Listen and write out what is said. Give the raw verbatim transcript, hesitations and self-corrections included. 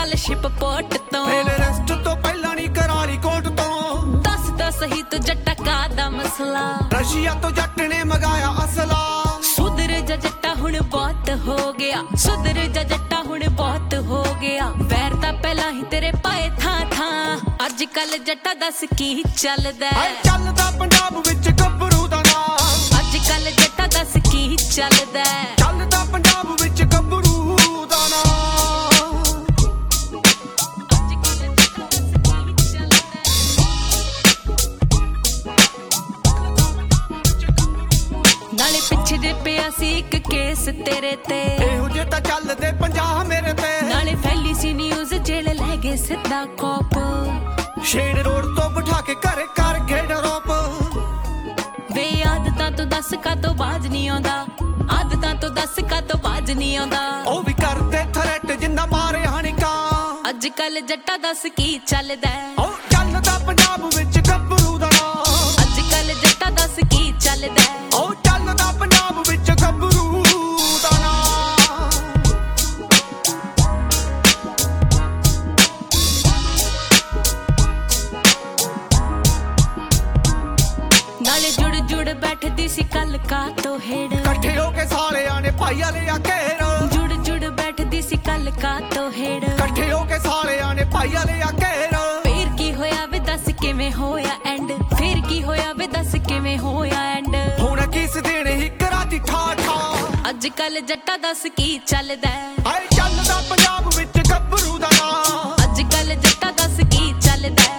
ship port तो rest तो पहला नहीं करारी कोट तो दस तो सही तो जट्टा का दा मसला रशिया तो जट ने मंगाया असला सुधर जा जट्टा हुण बहुत हो गया सुधर जा जट्टा हुण बहुत हो गया वैर दा पहला ही तेरे पाए था था अज कल जट्टा दस की चलदा चलदा पंजाब विच गभरू दा नाम अज कल जट्टा दस की चलदा चलदा पंजाब विच गभरू दा नाम नाले पिछे दे पिया सी एक केस तेरे ते एहो जे तां चलदे पंजाब मेरे ते नाले फैली सी न्यूज़ जेल ले गए सिद्धा कॉप शेर रोड तो बिठा के घर कर गए डरोप वे आदतां तो दस का तो बाज नहीं आंदा आदतां तो दस का तो बाज नहीं आंदा ओ भी करदे थ्रेट जिंदा मारे हणिका अज कल जट्टा दस की चलदा ओ चलदा पंजाब विच गभरू दा नाम अज कल जट्टा दस की चलदा ओ चलदा पंजाब विच गभरू दा नाम नाले जुड़ जुड़ बैठदी सी कल का तो हेड़ इकट्ठे होके साले आने भाई वाले आ घेर जुड़ जुड़ बैठदी सी कल का तो हेड़ इकट्ठे होके साले आने भाई वाले आ घेर फिर की होया वे दस किवें होया एंड फिर की होया वे दस किवें होया एंड हुण किस दिन ही कराती ठा ठा अज कल जट्टा दस की चलदा आए चलदा पंजाब विच गभरू दा नाम अज कल जट्टा दस की चलदा